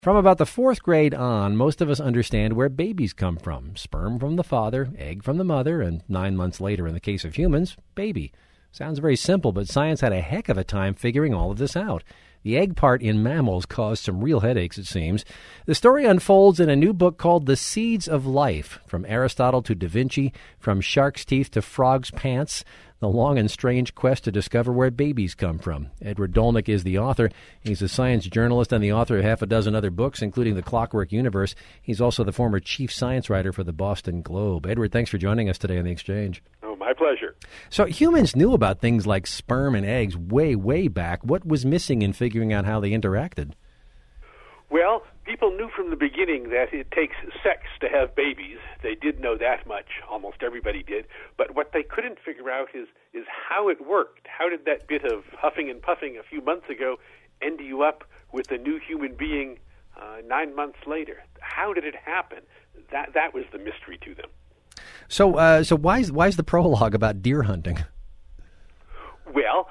From about the fourth grade on, most of us understand where babies come from. Sperm from the father, egg from the mother, and 9 months later, in the case of humans, baby. Sounds very simple, but science had a heck of a time figuring all of this out. The egg part in mammals caused some real headaches, it seems. The story unfolds in a new book called The Seeds of Life, From Aristotle to Da Vinci, From Shark's Teeth to Frog's Pants, the long and strange quest to discover where babies come from. Edward Dolnick is the author. He's a science journalist and the author of half a dozen other books, including The Clockwork Universe. He's also the former chief science writer for the Boston Globe. Edward, thanks for joining us today on The Exchange. Oh, my pleasure. So humans knew about things like sperm and eggs way, way back. What was missing in figuring out how they interacted? Well, people knew from the beginning that it takes sex to have babies. They did know that much. Almost everybody did. But what they couldn't figure out is how it worked. How did that bit of huffing and puffing a few months ago end you up with a new human being 9 months later? How did it happen? That was the mystery to them. So why is the prologue about deer hunting? Well,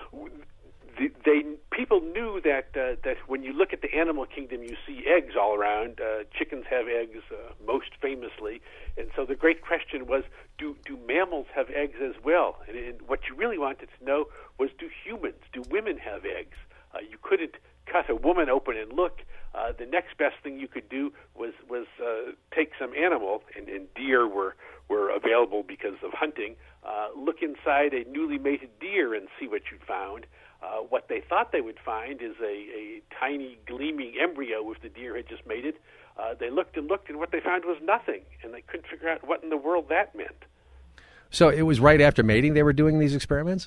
people knew that when you look at the animal kingdom, you see eggs all around. Chickens have eggs, most famously, and so the great question was, do mammals have eggs as well? And what you really wanted to know was, do women have eggs? You couldn't cut a woman open and look. The next best thing you could do was take some animal, and deer were available because of hunting. Look inside a newly mated deer and see what you'd found. What they thought they would find is a tiny gleaming embryo if the deer had just mated. They looked, and what they found was nothing, and they couldn't figure out what in the world that meant. So it was right after mating they were doing these experiments?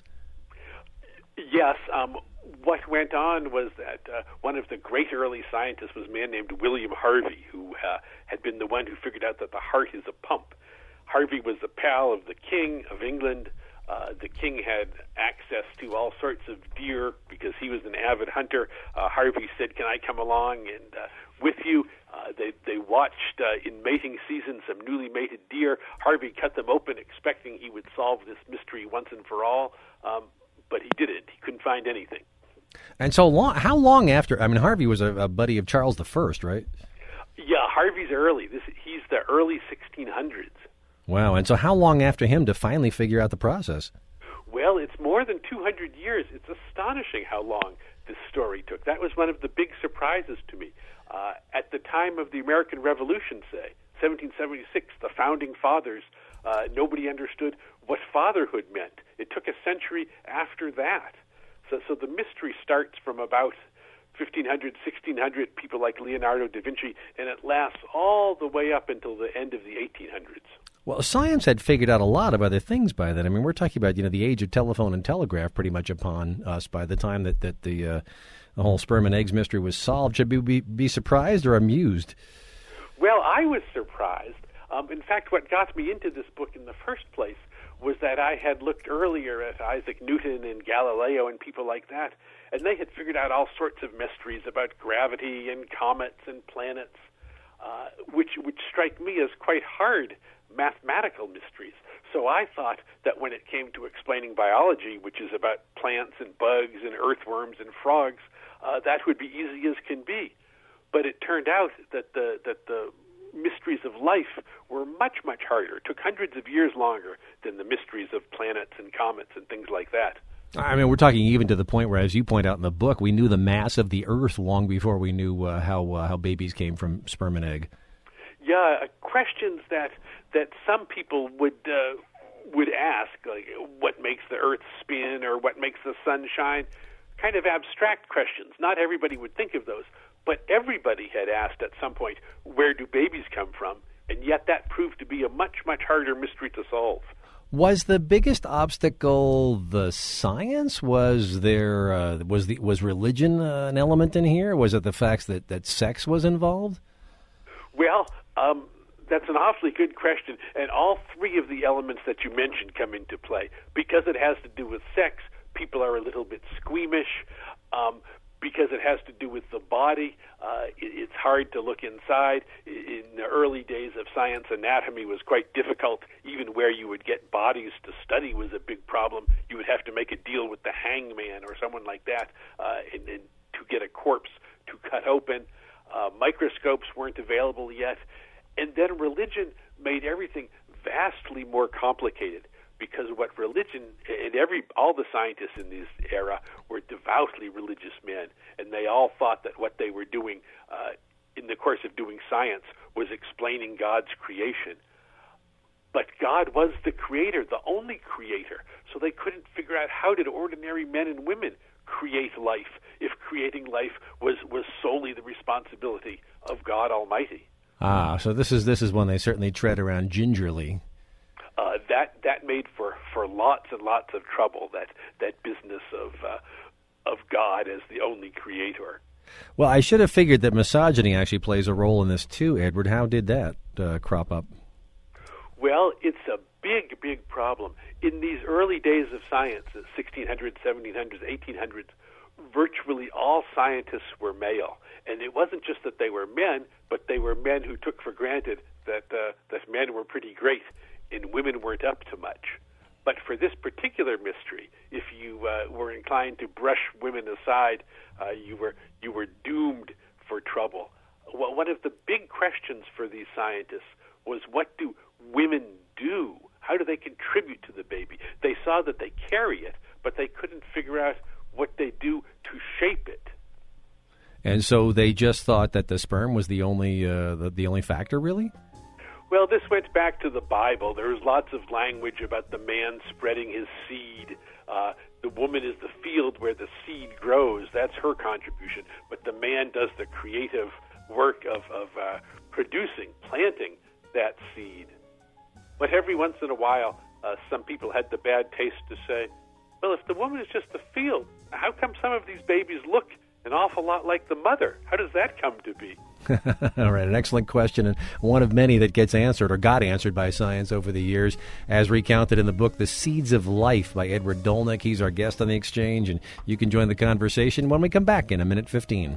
Yes. What went on was that one of the great early scientists was a man named William Harvey, who had been the one who figured out that the heart is a pump. Harvey was a pal of the King of England. The king had access to all sorts of deer because he was an avid hunter. Harvey said, "Can I come along and with you?" They watched in mating season some newly mated deer. Harvey cut them open, expecting he would solve this mystery once and for all, but he didn't. He couldn't find anything. And so how long after? I mean, Harvey was a buddy of Charles I, right? Yeah, Harvey's early. He's the early 1600s. Wow, and so how long after him to finally figure out the process? Well, it's more than 200 years. It's astonishing how long this story took. That was one of the big surprises to me. At the time of the American Revolution, say, 1776, the Founding Fathers, nobody understood what fatherhood meant. It took a century after that. So the mystery starts from about 1500, 1600, people like Leonardo da Vinci, and it lasts all the way up until the end of the 1800s. Well, science had figured out a lot of other things by then. I mean, we're talking about, the age of telephone and telegraph pretty much upon us by the time that the whole sperm and eggs mystery was solved. Should we be surprised or amused? Well, I was surprised. In fact, what got me into this book in the first place was that I had looked earlier at Isaac Newton and Galileo and people like that, and they had figured out all sorts of mysteries about gravity and comets and planets, which strike me as quite hard mathematical mysteries. So I thought that when it came to explaining biology, which is about plants and bugs and earthworms and frogs, that would be easy as can be. But it turned out that the mysteries of life were much, much harder. It took hundreds of years longer than the mysteries of planets and comets and things like that. I mean, we're talking even to the point where, as you point out in the book, we knew the mass of the Earth long before we knew how babies came from sperm and egg. Yeah, questions that some people would ask, like what makes the Earth spin or what makes the sun shine, kind of abstract questions. Not everybody would think of those, but everybody had asked at some point, where do babies come from? And yet that proved to be a much, much harder mystery to solve. Was the biggest obstacle the science? Was there was religion an element in here? Was it the fact that sex was involved? Well, that's an awfully good question, and all three of the elements that you mentioned come into play. Because it has to do with sex, people are a little bit squeamish. Because it has to do with the body, it's hard to look inside. In the early days of science, anatomy was quite difficult. Even where you would get bodies to study was a big problem. You would have to make a deal with the hangman or someone like that and to get a corpse to cut open. Microscopes weren't available yet. And then religion made everything vastly more complicated, because what religion, and all the scientists in this era were devoutly religious men, and they all thought that what they were doing in the course of doing science was explaining God's creation. But God was the creator, the only creator, so they couldn't figure out how did ordinary men and women create life if creating life was solely the responsibility of God Almighty. Ah, so this is one they certainly tread around gingerly. That made for lots and lots of trouble, that business of God as the only creator. Well, I should have figured that misogyny actually plays a role in this too, Edward. How did that crop up? Well, it's a big, big problem. In these early days of science, the 1600s, 1700s, 1800s, virtually all scientists were male. And it wasn't just that they were men, but they were men who took for granted that men were pretty great and women weren't up to much. But for this particular mystery, if you were inclined to brush women aside, you were doomed for trouble. Well, one of the big questions for these scientists was, what do women do? How do they contribute to the baby? They saw that they carry it, but they couldn't figure out what they do to shape it. And so they just thought that the sperm was the only factor, really? Well, this went back to the Bible. There was lots of language about the man spreading his seed. The woman is the field where the seed grows. That's her contribution. But the man does the creative work of producing, planting that seed. But every once in a while, some people had the bad taste to say, well, if the woman is just the field, how come some of these babies look an awful lot like the mother? How does that come to be? All right, an excellent question, and one of many that gets answered or got answered by science over the years, as recounted in the book The Seeds of Life by Edward Dolnick. He's our guest on The Exchange, and you can join the conversation when we come back in a minute 15.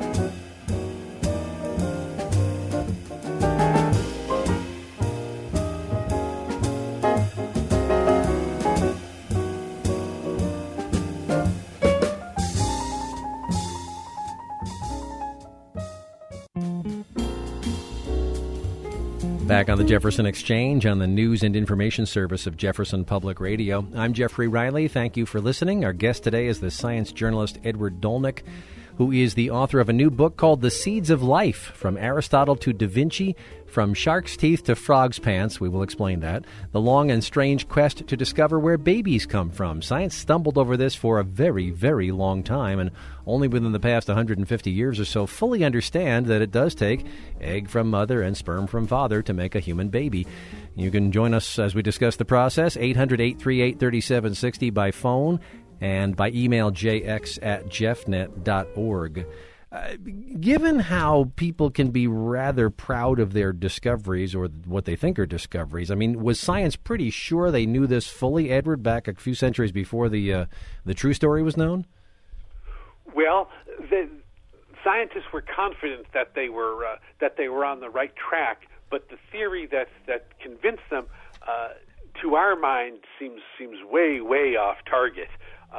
Back on the Jefferson Exchange on the news and information service of Jefferson Public Radio. I'm Jeffrey Riley. Thank you for listening. Our guest today is the science journalist Edward Dolnick, who is the author of a new book called The Seeds of Life, From Aristotle to Da Vinci, From Shark's Teeth to Frog's Pants. We will explain that. The long and strange quest to discover where babies come from. Science stumbled over this for a very, very long time, and only within the past 150 years or so fully understand that it does take egg from mother and sperm from father to make a human baby. You can join us as we discuss the process, 800-838-3760 by phone, and by email jx@jeffnet.org. Given how people can be rather proud of their discoveries or what they think are discoveries, I mean, was science pretty sure they knew this fully, Edward, back a few centuries before the true story was known? Well, the scientists were confident that they were on the right track, but the theory that convinced them, to our mind, seems way, way off target.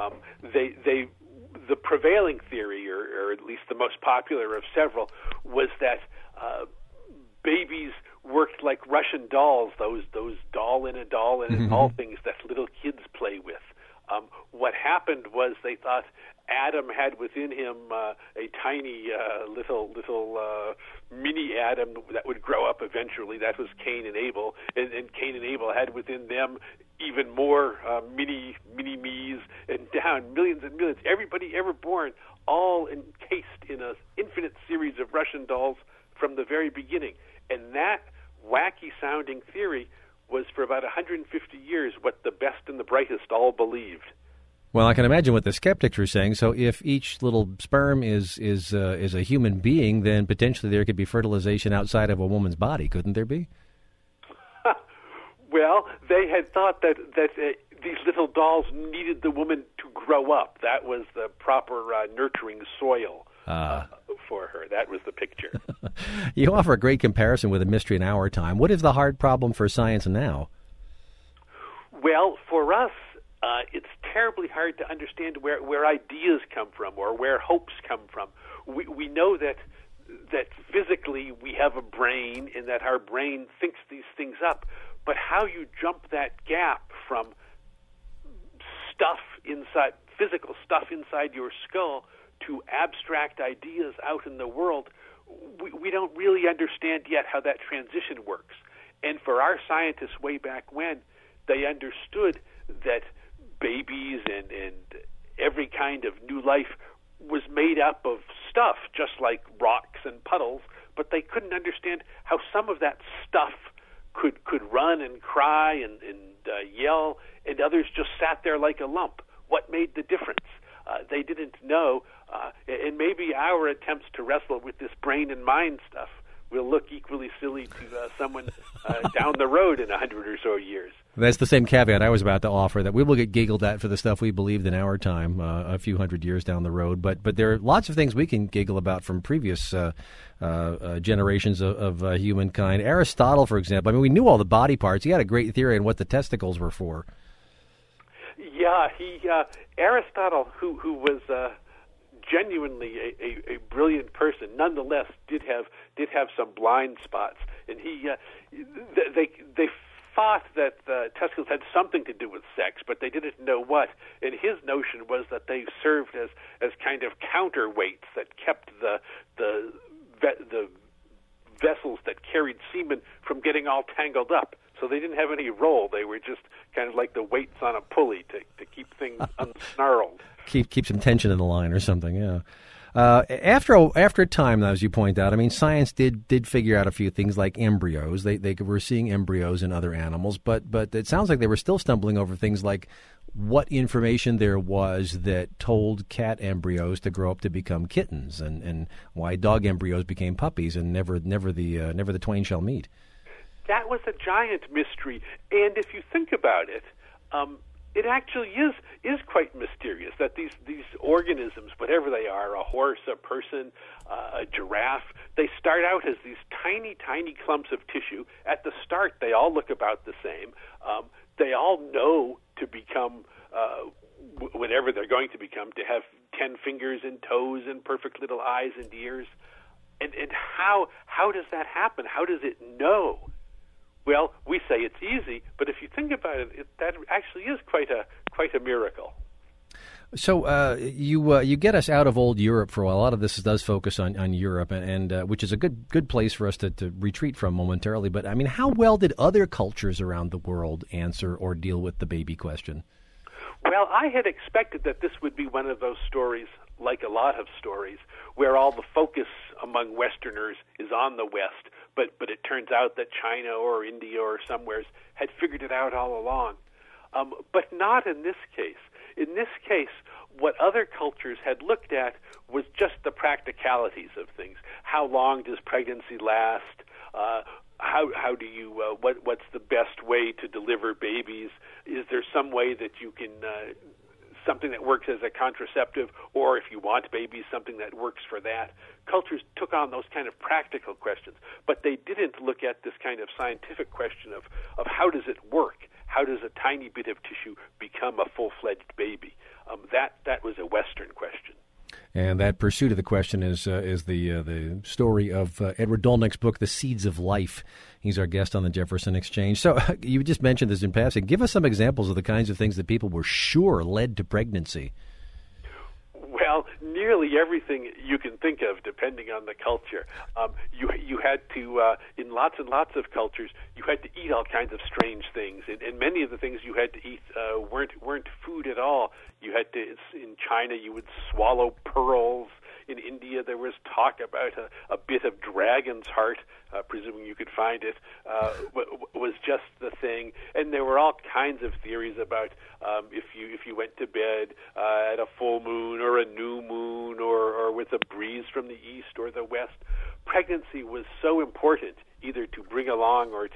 The prevailing theory, or at least the most popular of several, was that babies worked like Russian dolls, those doll in a doll in a doll things that little kids play with. What happened was they thought Adam had within him a tiny little mini Adam that would grow up eventually. That was Cain and Abel, and Cain and Abel had within them even more mini me's, and down millions and millions. Everybody ever born, all encased in an infinite series of Russian dolls from the very beginning. And that wacky-sounding theory was for about 150 years what the best and the brightest all believed. Well, I can imagine what the skeptics were saying. So if each little sperm is a human being, then potentially there could be fertilization outside of a woman's body, couldn't there be? Well, they had thought that these little dolls needed the woman to grow up. That was the proper nurturing soil for her. That was the picture. You offer a great comparison with a mystery in our time. What is the hard problem for science now? Well, for us, it's terribly hard to understand where ideas come from or where hopes come from. We know that that physically we have a brain and that our brain thinks these things up, but how you jump that gap from physical stuff inside your skull to abstract ideas out in the world, we don't really understand yet how that transition works. And for our scientists way back when, they understood that babies and every kind of new life was made up of stuff, just like rocks and puddles, but they couldn't understand how some of that stuff could run and cry and yell, and others just sat there like a lump. What made the difference? They didn't know, and maybe our attempts to wrestle with this brain and mind stuff will look equally silly to someone down the road in 100 or so years. That's the same caveat I was about to offer, that we will get giggled at for the stuff we believed in our time a few hundred years down the road. But there are lots of things we can giggle about from previous generations of humankind. Aristotle, for example, I mean, we knew all the body parts. He had a great theory on what the testicles were for. Yeah, Aristotle, who was genuinely a brilliant person, nonetheless did have some blind spots, and they thought that the testicles had something to do with sex, but they didn't know what. And his notion was that they served as kind of counterweights that kept the vessels that carried semen from getting all tangled up. So they didn't have any role. They were just kind of like the weights on a pulley to keep things unsnarled. Keep some tension in the line or something, yeah. After a time, as you point out, I mean, science did figure out a few things like embryos. They were seeing embryos in other animals, but it sounds like they were still stumbling over things like what information there was that told cat embryos to grow up to become kittens, and why dog embryos became puppies, and never the twain shall meet. That was a giant mystery, and if you think about it, it actually is quite mysterious that these organisms, whatever they are, a horse, a person, a giraffe, they start out as these tiny, tiny clumps of tissue. At the start, they all look about the same. They all know to become, whatever they're going to become, to have 10 fingers and toes and perfect little eyes and ears. And how does that happen? How does it know? Well, we say it's easy, but if you think about it, that actually is quite a miracle. So you get us out of old Europe for a while. A lot of this does focus on Europe, and which is a good place for us to retreat from momentarily. But I mean, how well did other cultures around the world answer or deal with the baby question? Well, I had expected that this would be one of those stories, like a lot of stories, where all the focus among Westerners is on the West, but it turns out that China or India or somewheres had figured it out all along. But not in this case. In this case, what other cultures had looked at was just the practicalities of things. How long does pregnancy last? How do you what's the best way to deliver babies? Is there some way that you can something that works as a contraceptive, or if you want babies, something that works for that? Cultures took on those kind of practical questions, but they didn't look at this kind of scientific question of how does it work? How does a tiny bit of tissue become a full-fledged baby? That was a Western question. And that pursuit of the question is the story of Edward Dolnick's book, The Seeds of Life. He's our guest on the Jefferson Exchange. So you just mentioned this in passing. Give us some examples of the kinds of things that people were sure led to pregnancy. Well, nearly everything you can think of, depending on the culture. You had to, in lots and lots of cultures, you had to eat all kinds of strange things, and many of the things you had to eat weren't food at all. You had to, in China, you would swallow pearls. In India, there was talk about a bit of dragon's heart, presuming you could find it, was just the thing. And there were all kinds of theories about if you went to bed at a full moon or a new moon or with a breeze from the east or the west. Pregnancy was so important, either to bring along or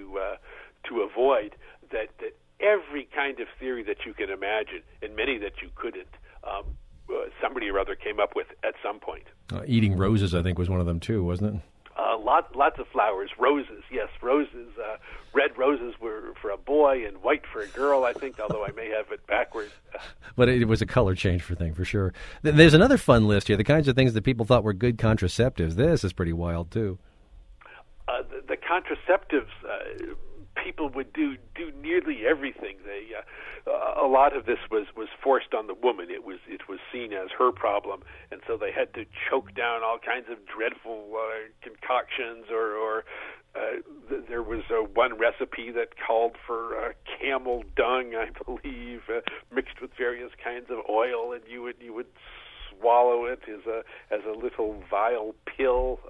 to avoid, that every kind of theory that you can imagine, and many that you couldn't, somebody or other came up with at some point. Eating roses, I think, was one of them too, wasn't it? lots of flowers. Roses, yes, roses. Red roses were for a boy and white for a girl, I think, although I may have it backwards. But it was a color change for sure. There's another fun list here, the kinds of things that people thought were good contraceptives. This is pretty wild, too. The contraceptives, people would do nearly everything. A lot of this was forced on the woman. It was seen as her problem, and so they had to choke down all kinds of dreadful concoctions. Or there was one recipe that called for camel dung, I believe, mixed with various kinds of oil, and you would swallow it as a little vial pill.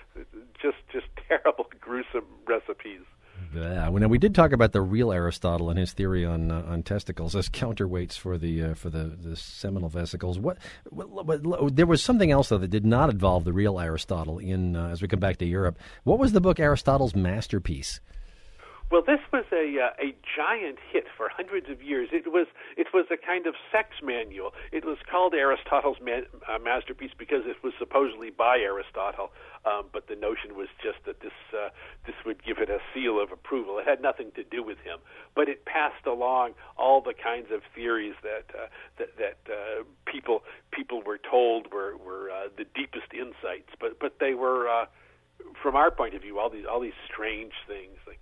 Just terrible, gruesome recipes. Yeah. Well, now we did talk about the real Aristotle and his theory on testicles as counterweights for the seminal vesicles. What there was something else though that did not involve the real Aristotle. As we come back to Europe, what was the book Aristotle's Masterpiece? Well, this was a giant hit for hundreds of years. It was a kind of sex manual. It was called Aristotle's Masterpiece because it was supposedly by Aristotle, but the notion was just that this would give it a seal of approval. It had nothing to do with him, but it passed along all the kinds of theories that people were told were the deepest insights. But they were, from our point of view, all these strange things like.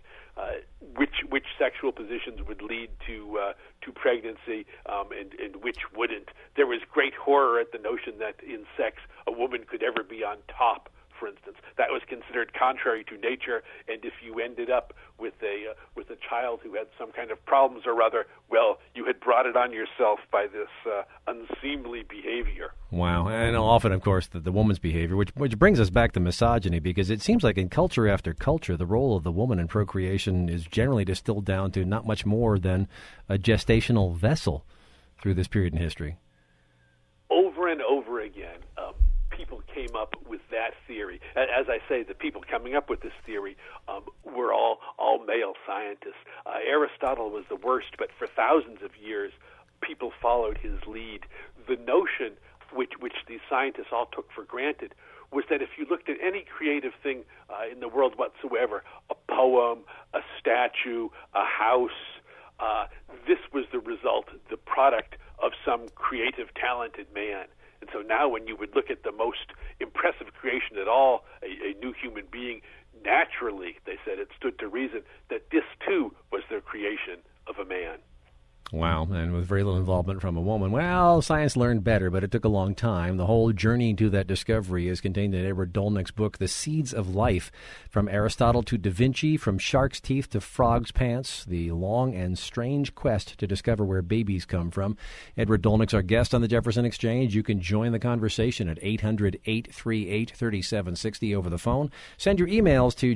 Which sexual positions would lead to pregnancy and which wouldn't. There was great horror at the notion that in sex a woman could ever be on top, for instance. That was considered contrary to nature, and if you ended up with a child who had some kind of problems or other, well, you had brought it on yourself by this unseemly behavior. Wow. And often, of course, the woman's behavior, which brings us back to misogyny, because it seems like in culture after culture, the role of the woman in procreation is generally distilled down to not much more than a gestational vessel through this period in history. Over and over again, people came up with that theory. As I say, the people coming up with this theory were all male scientists. Aristotle was the worst, but for thousands of years, people followed his lead. The notion, which these scientists all took for granted, was that if you looked at any creative thing in the world whatsoever, a poem, a statue, a house, this was the result, the product of some creative, talented man. And so now when you would look at the most impressive creation at all, a new human being, naturally, they said, it stood to reason that this, too, was the creation of a man. Wow, and with very little involvement from a woman. Well, science learned better, but it took a long time. The whole journey to that discovery is contained in Edward Dolnick's book, The Seeds of Life, From Aristotle to Da Vinci, From Shark's Teeth to Frog's Pants, the long and strange quest to discover where babies come from. Edward Dolnick's our guest on the Jefferson Exchange. You can join the conversation at 800-838-3760 over the phone. Send your emails to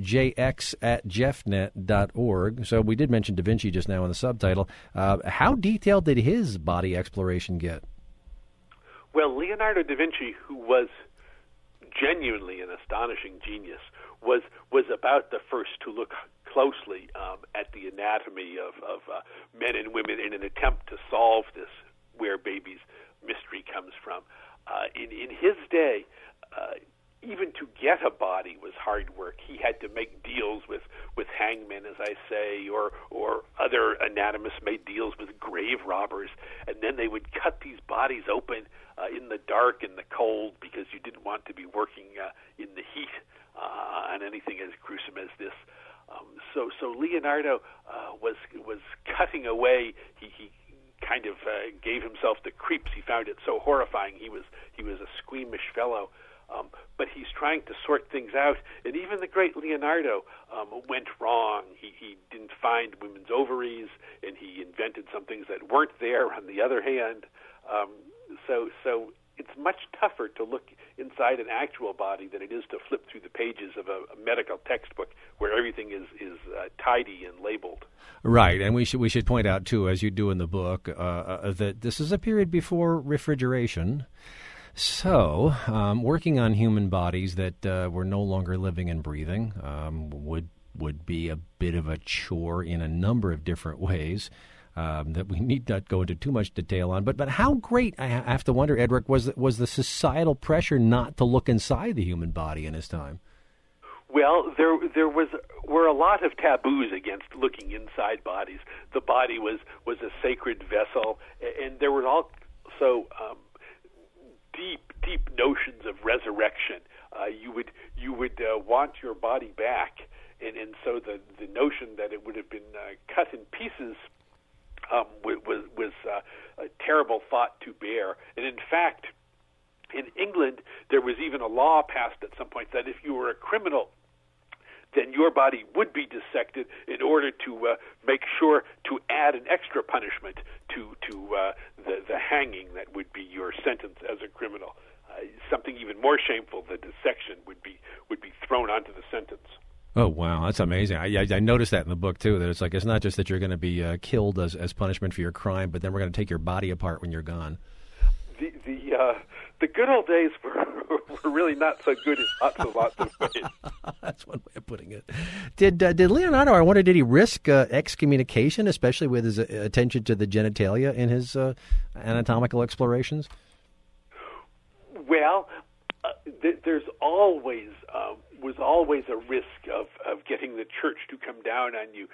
jx@jeffnet.org. So we did mention Da Vinci just now in the subtitle. How detailed did his body exploration get? Well, Leonardo da Vinci, who was genuinely an astonishing genius, was about the first to look closely at the anatomy of men and women in an attempt to solve this where babies mystery comes from. In his day, even to get a body was hard work. He had to make deals with hangmen, as I say, or other anatomists made deals with grave robbers, and then they would cut these bodies open in the dark and the cold because you didn't want to be working in the heat on anything as gruesome as this. So Leonardo was cutting away. He kind of gave himself the creeps. He found it so horrifying. He was a squeamish fellow. But he's trying to sort things out, and even the great Leonardo went wrong. He didn't find women's ovaries, and he invented some things that weren't there on the other hand. So it's much tougher to look inside an actual body than it is to flip through the pages of a medical textbook where everything is tidy and labeled. Right, and we should point out, too, as you do in the book, that this is a period before refrigeration. So, working on human bodies that were no longer living and breathing would be a bit of a chore in a number of different ways that we need not go into too much detail on. But how great, I have to wonder, Edric, was the societal pressure not to look inside the human body in his time? Well, were a lot of taboos against looking inside bodies. The body was a sacred vessel, and there were also deep notions of resurrection. You would want your body back, and so the notion that it would have been cut in pieces was a terrible thought to bear. And in fact, in England, there was even a law passed at some point that if you were a criminal, then your body would be dissected in order to make sure to add an extra punishment to the hanging that would be your sentence as a criminal. Something even more shameful, the dissection would be thrown onto the sentence. Oh, wow, that's amazing. I noticed that in the book, too, that it's not just that you're going to be killed as punishment for your crime, but then we're going to take your body apart when you're gone. The good old days were really not so good in lots of ways. That's one way of putting it. Did Leonardo, I wonder, did he risk excommunication, especially with his attention to the genitalia in his anatomical explorations? Well, there's always was always a risk of getting the church to come down on you.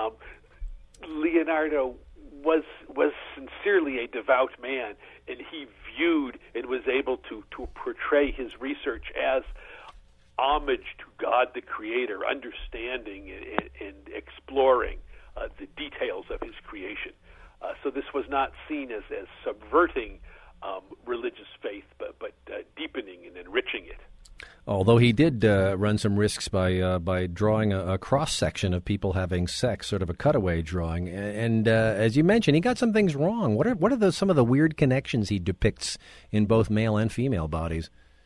Leonardo was sincerely a devout man, and he viewed and was able to portray his research as homage to God the Creator, understanding and exploring the details of his creation. So this was not seen as subverting religious faith, but deepening and enriching it. Although he did run some risks by drawing a cross-section of people having sex, sort of a cutaway drawing. And as you mentioned, he got some things wrong. What are some of the weird connections he depicts in both male and female bodies?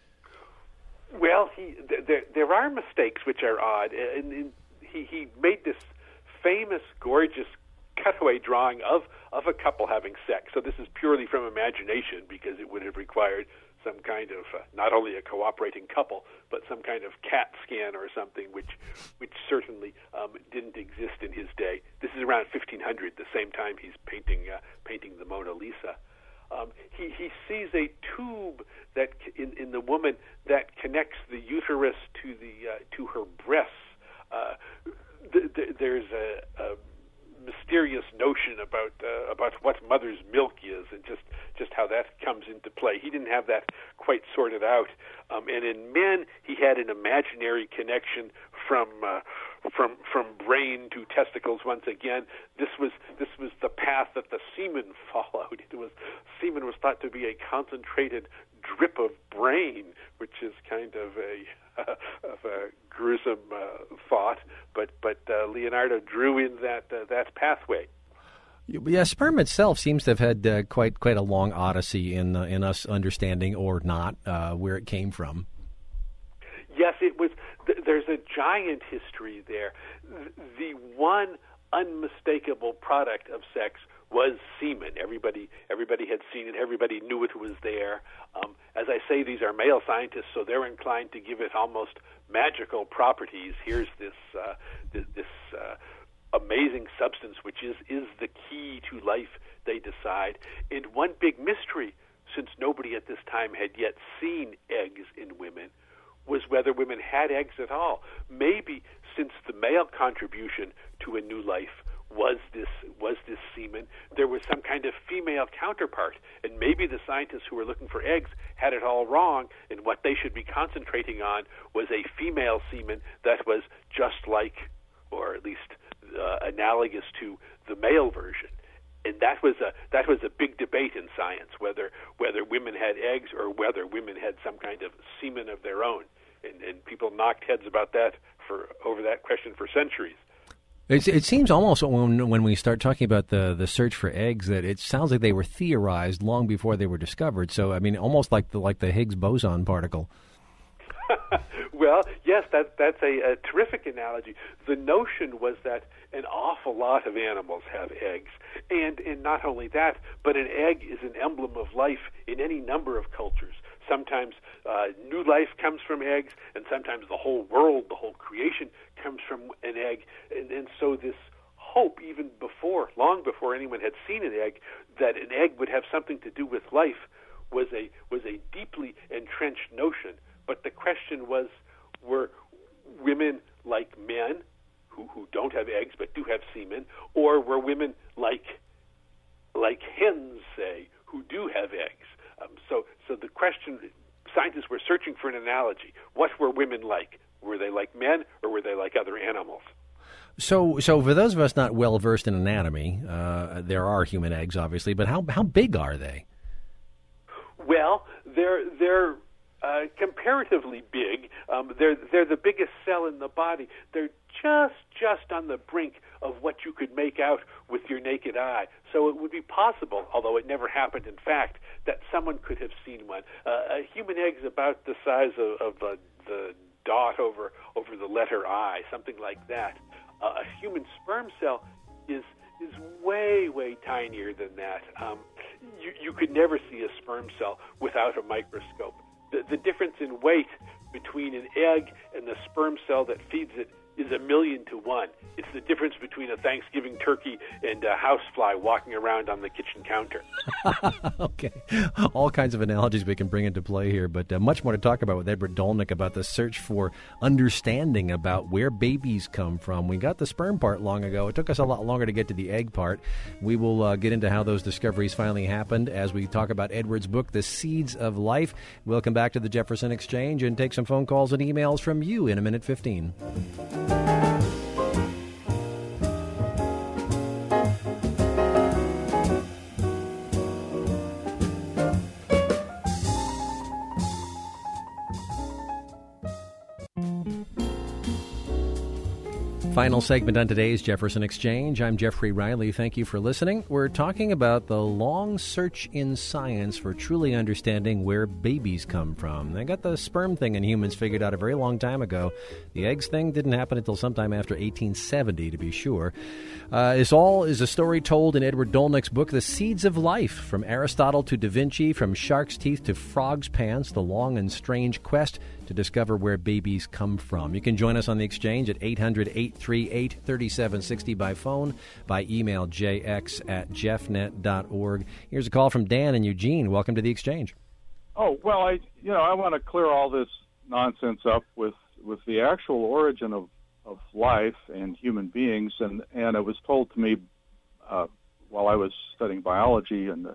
Well, there are mistakes which are odd. And he made this famous, gorgeous cutaway drawing of a couple having sex. So this is purely from imagination, because it would have required some kind of not only a cooperating couple, but some kind of CAT scan or something, which certainly didn't exist in his day. This is around 1500, the same time he's painting the Mona Lisa. He sees a tube that in the woman that connects the uterus to her breasts. There's a mysterious notion about what mother's milk is, and just how that comes into play. He didn't have that quite sorted out. And in men, he had an imaginary connection from brain to testicles. Once again, this was the path that the semen followed. Semen was thought to be a concentrated drip of brain, which is kind of a gruesome thought, but Leonardo drew in that pathway. Yeah, sperm itself seems to have had quite a long odyssey in us understanding, or not, where it came from. Yes, it was. There's a giant history there. The one unmistakable product of sex was semen. Everybody had seen it. Everybody knew it was there. As I say, these are male scientists, so they're inclined to give it almost magical properties. Here's this amazing substance, which is the key to life, they decide. And one big mystery, since nobody at this time had yet seen eggs in women, was whether women had eggs at all. Maybe since the male contribution to a new life was this semen, there was some kind of female counterpart, and maybe the scientists who were looking for eggs had it all wrong, and what they should be concentrating on was a female semen that was just like, or at least analogous to, the male version. And that was a big debate in science, whether women had eggs or whether women had some kind of semen of their own, and people knocked heads about that over that question for centuries. It seems almost when we start talking about the search for eggs that it sounds like they were theorized long before they were discovered. So I mean, almost like the Higgs boson particle. Well, yes, that's a terrific analogy. The notion was that an awful lot of animals have eggs, and not only that, but an egg is an emblem of life in any number of cultures. Sometimes new life comes from eggs, and sometimes the whole world, the whole creation, comes from an egg. And so this hope, even long before anyone had seen an egg, that an egg would have something to do with life was a deeply entrenched notion. But the question was, women like men who don't have eggs but do have semen, or were women like hens, say, who do have eggs? So the question, scientists were searching for an analogy. What were women like? Were they like men, or were they like other animals? So for those of us not well versed in anatomy, there are human eggs, obviously, but how big are they? Well, they're comparatively big. They're the biggest cell in the body. They're just on the brink of what you could make out with your naked eye. So it would be possible, although it never happened in fact, that someone could have seen one. A human egg's about the size of the dot over the letter I, something like that. A human sperm cell is way tinier than that. You could never see a sperm cell without a microscope. The difference in weight between an egg and the sperm cell that feeds it is 1,000,000 to 1. It's the difference between a Thanksgiving turkey and a housefly walking around on the kitchen counter. Okay. All kinds of analogies we can bring into play here, but much more to talk about with Edward Dolnick about the search for understanding about where babies come from. We got the sperm part long ago. It took us a lot longer to get to the egg part. We will get into how those discoveries finally happened as we talk about Edward's book, The Seeds of Life. We'll come back to the Jefferson Exchange and take some phone calls and emails from you in a minute 15. Final segment on today's Jefferson Exchange. I'm Jeffrey Riley. Thank you for listening. We're talking about the long search in science for truly understanding where babies come from. They got the sperm thing in humans figured out a very long time ago. The eggs thing didn't happen until sometime after 1870, to be sure. This all is a story told in Edward Dolnick's book, The Seeds of Life. From Aristotle to Da Vinci, from shark's teeth to frog's pants, the long and strange quest to discover where babies come from. You can join us on the Exchange at 800-838-3760 by phone, by email jx@jeffnet.org. Here's a call from Dan in Eugene. Welcome to the Exchange. Oh, well, I want to clear all this nonsense up with the actual origin of life and human beings, and it was told to me while I was studying biology, and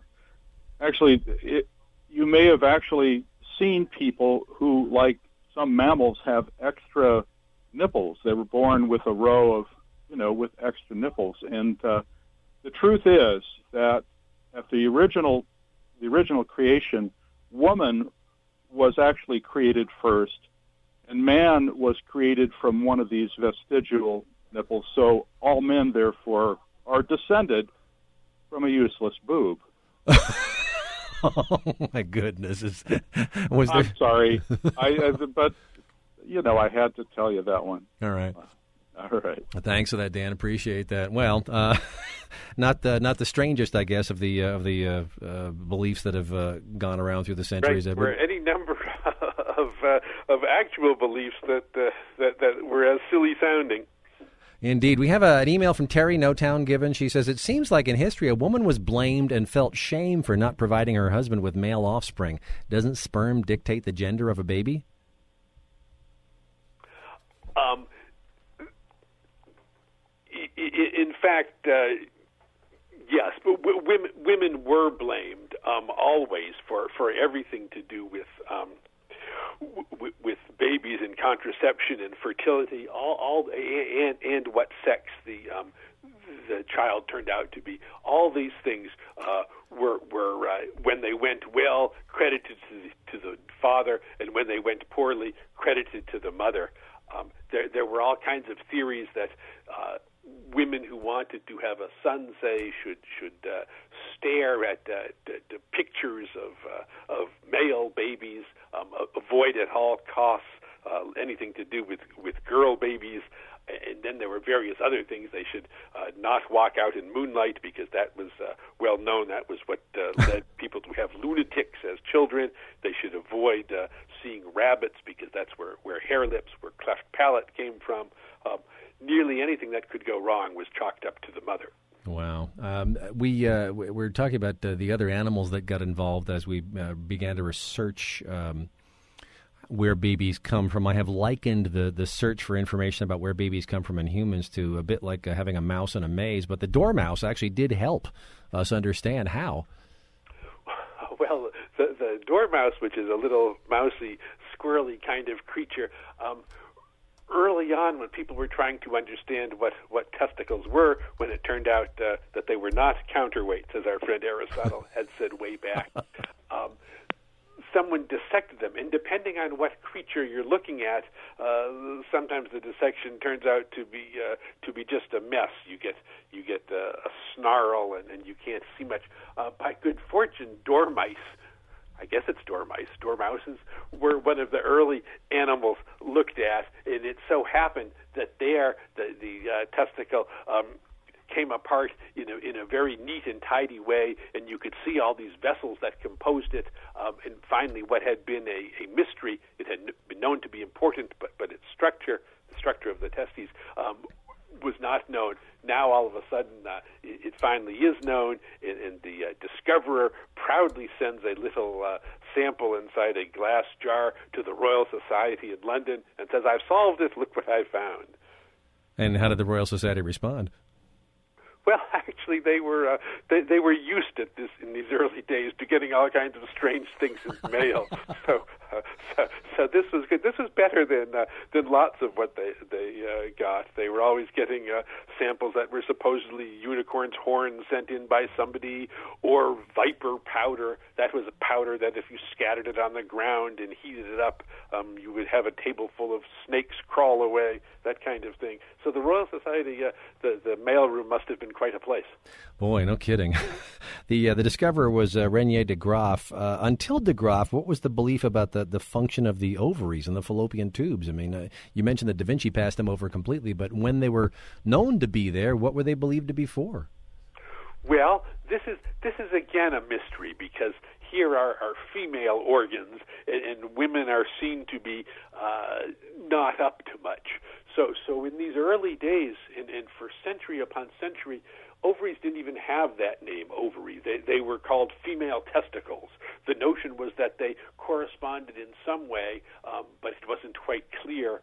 you may have actually seen people who, like some mammals, have extra nipples. They were born with a row of, with extra nipples. And the truth is that at the original creation, woman was actually created first, and man was created from one of these vestigial nipples. So all men, therefore, are descended from a useless boob. Oh, my goodness. I'm sorry. But, I had to tell you that one. All right. All right. Thanks for that, Dan. Appreciate that. Well, not the strangest, I guess, of the beliefs that have gone around through the centuries. Right. Where any number of actual beliefs that were as silly sounding. Indeed. We have an email from Terry, No Town Given. She says, it seems like in history a woman was blamed and felt shame for not providing her husband with male offspring. Doesn't sperm dictate the gender of a baby? In fact, yes, but women were blamed always for everything to do with babies and contraception and fertility, and what sex the child turned out to be. All these things were when they went well, credited to the father, and when they went poorly, credited to the mother. There were all kinds of theories that women who wanted to have a son, say, should stare at pictures of male babies, avoid at all costs anything to do with girl babies. And then there were various other things. They should not walk out in moonlight because that was well known. That was what led people to have lunatics as children. They should avoid seeing rabbits because that's where hair lips, where cleft palate came from. Nearly anything that could go wrong was chalked up to the mother. Wow. We're talking about the other animals that got involved as we began to research. where babies come from. I have likened the search for information about where babies come from in humans to a bit like having a mouse in a maze, but the dormouse actually did help us understand how. Well, the dormouse, which is a little mousy, squirrely kind of creature, early on when people were trying to understand what testicles were, when it turned out that they were not counterweights, as our friend Aristotle had said way back, someone dissected them, and depending on what creature you're looking at, sometimes the dissection turns out to be just a mess. You get a snarl, and you can't see much. By good fortune, dormice, I guess it's dormouses, were one of the early animals looked at, and it so happened that the testicle came apart in a very neat and tidy way, and you could see all these vessels that composed it. And finally, what had been a mystery, it had been known to be important, but its structure, the structure of the testes, was not known. Now, all of a sudden, it finally is known, and the discoverer proudly sends a little sample inside a glass jar to the Royal Society in London and says, "I've solved it. Look what I found." And how did the Royal Society respond? Well, actually, they were used at this in these early days to getting all kinds of strange things in the mail. So this was good. This was better than lots of what they got. They were always getting samples that were supposedly unicorn's horns sent in by somebody, or viper powder. That was a powder that if you scattered it on the ground and heated it up, you would have a table full of snakes crawl away. That kind of thing. So the Royal Society, the mailroom must have been quite a place. Boy, no kidding. The discoverer was Renier de Graaf. Until de Graaf, what was the belief about the function of the ovaries and the fallopian tubes? I mean, you mentioned that Da Vinci passed them over completely, but when they were known to be there, what were they believed to be for? Well, this is again a mystery, because here are female organs, and women are seen to be not up to much. So in these early days, and for century upon century, ovaries didn't even have that name, ovary. They were called female testicles. The notion was that they corresponded in some way, but it wasn't quite clear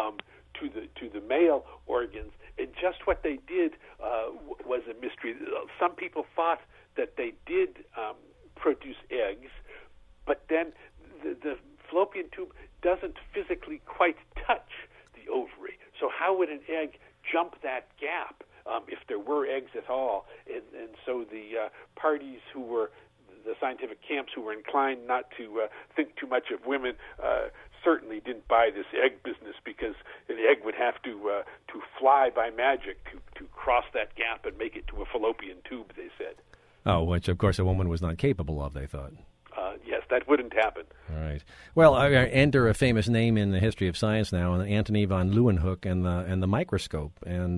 to the male organs. And just what they did was a mystery. Some people thought that they did produce eggs, but then the fallopian tube doesn't physically quite touch the ovary. So how would an egg jump that gap if there were eggs at all? And so the parties who were, the scientific camps who were inclined not to think too much of women, certainly didn't buy this egg business, because an egg would have to fly by magic to cross that gap and make it to a fallopian tube, they said. Oh, which, of course, a woman was not capable of, they thought. Yes, that wouldn't happen. All right. Well, I enter a famous name in the history of science now, Antony von Leeuwenhoek, and the microscope, and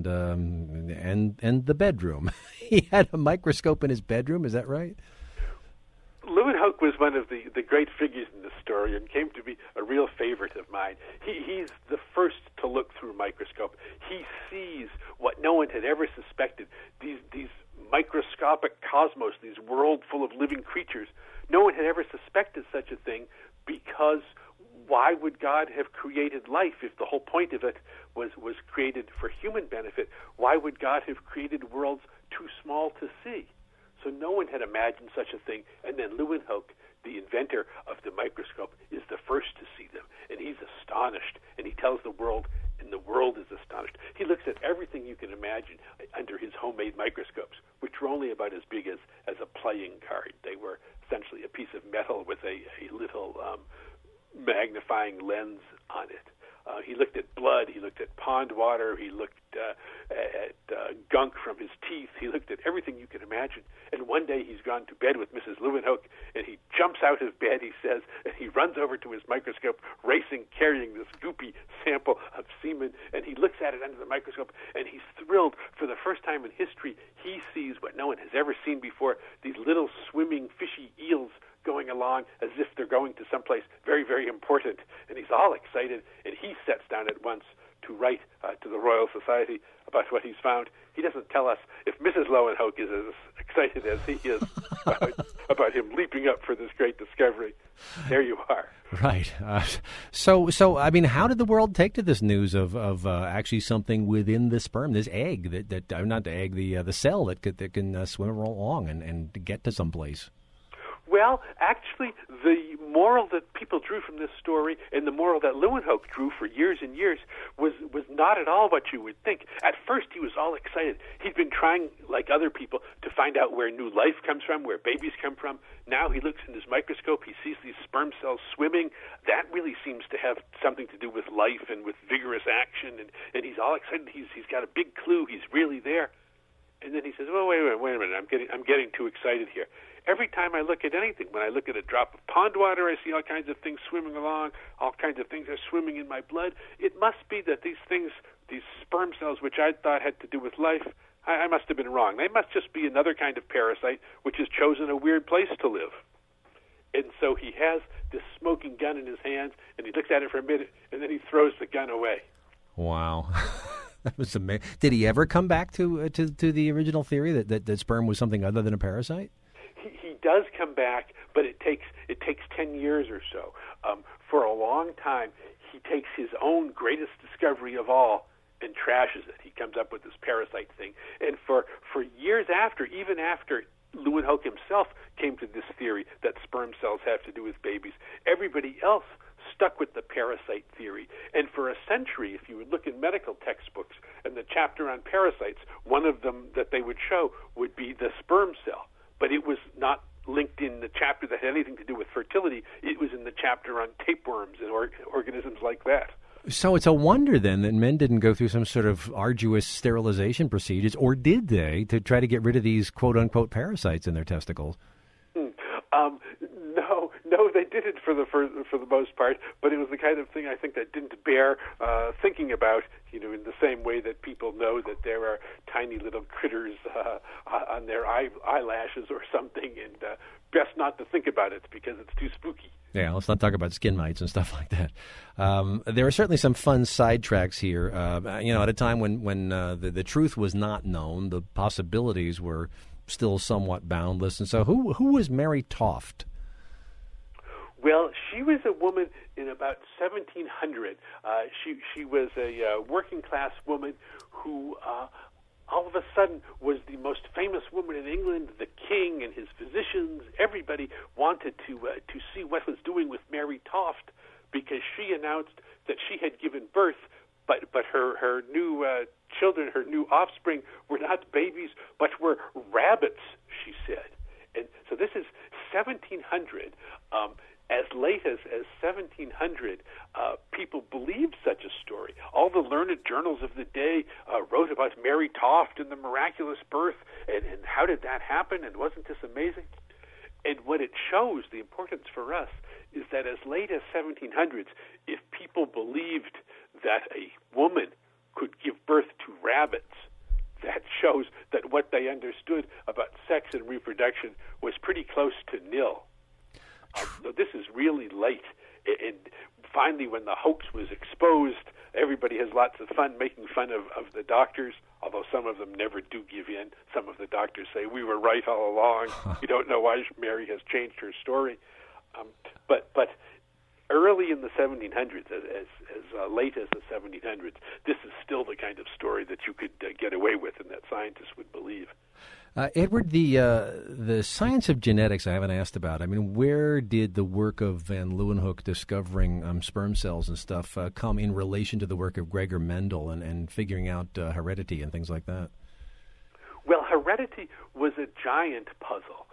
the bedroom. He had a microscope in his bedroom. Is that right? Leeuwenhoek was one of the great figures in this story, and came to be a real favorite of mine. He's the first to look through a microscope. He sees what no one had ever suspected. These microscopic cosmos, these world full of living creatures. No one had ever suspected such a thing, because why would God have created life if the whole point of it was created for human benefit? Why would God have created worlds too small to see? So no one had imagined such a thing. And then Leeuwenhoek, the inventor of the microscope, is the first to see them. And he's astonished, and he tells the world, and the world is astonished. He looks at everything you can imagine under his homemade microscopes, which were only about as big as a playing card. They were essentially a piece of metal with a little magnifying lens on it. He looked at blood, he looked at pond water, he looked at gunk from his teeth, he looked at everything you can imagine. And one day he's gone to bed with Mrs. Leeuwenhoek, and he jumps out of bed, he says, and he runs over to his microscope, racing, carrying this goopy sample of semen, and he looks at it under the microscope, and he's thrilled. For the first time in history, he sees what no one has ever seen before, these little swimming fishy eels going along as if they're going to someplace very, very important. And he's all excited, and he sets down at once to write to the Royal Society about what he's found. He doesn't tell us if Mrs. Leeuwenhoek is as excited as he is about him leaping up for this great discovery. There you are. Right. So I mean, how did the world take to this news of actually something within the sperm, this egg that not the egg, the cell that can swim along and get to someplace? Well, actually, the moral that people drew from this story and the moral that Leeuwenhoek drew for years and years was not at all what you would think. At first, he was all excited. He'd been trying, like other people, to find out where new life comes from, where babies come from. Now he looks in his microscope, he sees these sperm cells swimming. That really seems to have something to do with life and with vigorous action, and he's all excited. He's got a big clue. He's really there. And then he says, well, wait a minute, I'm getting too excited here. Every time I look at anything, when I look at a drop of pond water, I see all kinds of things swimming along, all kinds of things are swimming in my blood. It must be that these things, these sperm cells, which I thought had to do with life, I must have been wrong. They must just be another kind of parasite which has chosen a weird place to live. And so he has this smoking gun in his hands, and he looks at it for a minute, and then he throws the gun away. Wow. That was amazing. Did he ever come back to the original theory that sperm was something other than a parasite? He does come back, but it takes 10 years or so. For a long time, he takes his own greatest discovery of all and trashes it. He comes up with this parasite thing. And for years after, even after Leeuwenhoek himself came to this theory that sperm cells have to do with babies, everybody else stuck with the parasite theory. And for a century, if you would look in medical textbooks and the chapter on parasites, one of them that they would show would be the sperm cell. But it was not linked in the chapter that had anything to do with fertility. It was in the chapter on tapeworms and organisms like that. So it's a wonder then that men didn't go through some sort of arduous sterilization procedures, or did they, to try to get rid of these quote-unquote parasites in their testicles? No, they did it for the most part, but it was the kind of thing I think that didn't bear thinking about, in the same way that people know that there are tiny little critters on their eyelashes or something, and best not to think about it because it's too spooky. Yeah, let's not talk about skin mites and stuff like that. There are certainly some fun sidetracks here. At a time when the truth was not known, the possibilities were still somewhat boundless. And so who was Mary Toft? Well, she was a woman in about 1700. She was a working-class woman who all of a sudden was the most famous woman in England. The king and his physicians, everybody wanted to see what was doing with Mary Toft, because she announced that she had given birth, but her new children, her new offspring, were not babies, but were rabbits, she said. And so this is 1700. As late as 1700, people believed such a story. All the learned journals of the day wrote about Mary Toft and the miraculous birth, and how did that happen, and wasn't this amazing? And what it shows, the importance for us, is that as late as 1700s, if people believed that a woman could give birth to rabbits, that shows that what they understood about sex and reproduction was pretty close to nil. So this is really late. And finally, when the hoax was exposed, everybody has lots of fun making fun of the doctors, although some of them never do give in. Some of the doctors say, we were right all along. We don't know why Mary has changed her story. But early in the 1700s, as late as the 1700s, this is still the kind of story that you could get away with and that scientists would believe. Edward, the science of genetics I haven't asked about. I mean, where did the work of Van Leeuwenhoek discovering sperm cells and stuff come in relation to the work of Gregor Mendel and figuring out heredity and things like that? Well, heredity was a giant puzzle.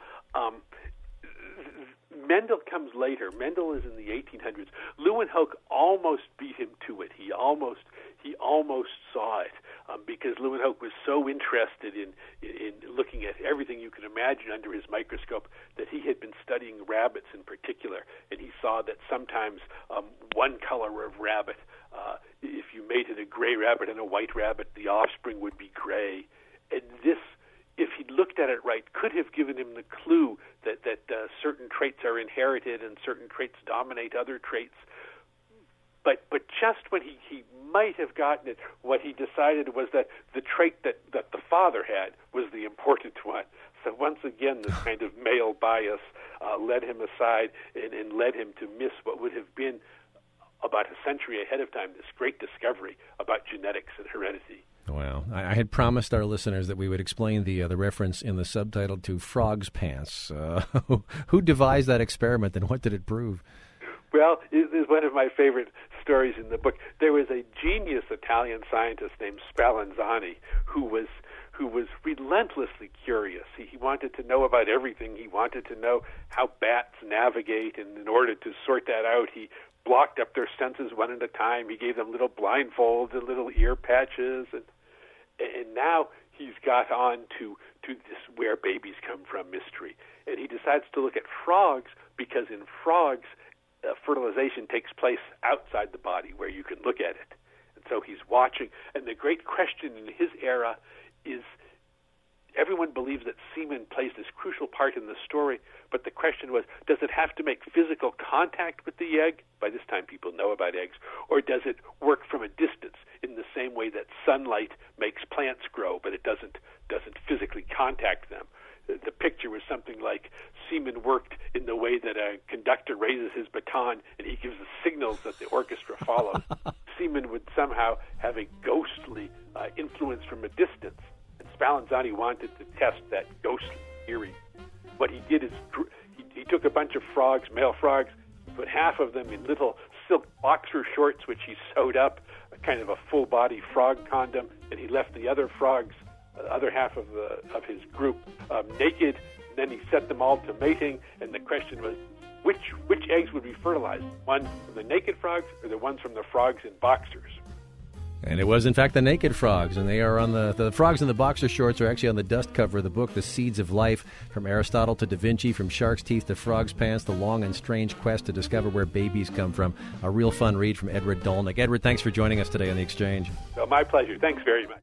Mendel comes later. Mendel is in the 1800s. Leeuwenhoek almost beat him to it. He almost saw it because Leeuwenhoek was so interested in looking at everything you can imagine under his microscope that he had been studying rabbits in particular, and he saw that sometimes one color of rabbit, if you mated a gray rabbit and a white rabbit, the offspring would be gray. And this, if he'd looked at it right, could have given him the clue that certain traits are inherited and certain traits dominate other traits. But just when he might have gotten it, what he decided was that the trait that the father had was the important one. So once again, this kind of male bias led him aside and led him to miss what would have been about a century ahead of time, this great discovery about genetics and heredity. Wow. I had promised our listeners that we would explain the reference in the subtitle to Frog's Pants. Who devised that experiment and what did it prove? Well, it is one of my favorite stories in the book. There was a genius Italian scientist named Spallanzani who was relentlessly curious. He wanted to know about everything. He wanted to know how bats navigate, and in order to sort that out, he blocked up their senses one at a time. He gave them little blindfolds and little ear patches, and now he's got on to this where babies come from mystery. And he decides to look at frogs because in frogs, fertilization takes place outside the body where you can look at it. And so he's watching. And the great question in his era is, everyone believes that semen plays this crucial part in the story, but the question was, does it have to make physical contact with the egg? By this time, people know about eggs. Or does it work from a distance in the same way that sunlight makes plants grow, but it doesn't physically contact them? The picture was something like semen worked in the way that a conductor raises his baton and he gives the signals that the orchestra follows. Semen would somehow have a ghostly influence from a distance. And Spallanzani wanted to test that ghostly theory. What he did is he took a bunch of frogs, male frogs, put half of them in little silk boxer shorts, which he sewed up, kind of a full-body frog condom, and he left the other frogs, the other half of his group, naked. And then he set them all to mating, and the question was, which eggs would be fertilized? One from the naked frogs or the ones from the frogs in boxers? And it was, in fact, the naked frogs, and they are on the frogs in the boxer shorts are actually on the dust cover of the book, The Seeds of Life, from Aristotle to Da Vinci, from shark's teeth to frog's pants, the long and strange quest to discover where babies come from. A real fun read from Edward Dolnick. Edward, thanks for joining us today on The Exchange. So my pleasure. Thanks very much.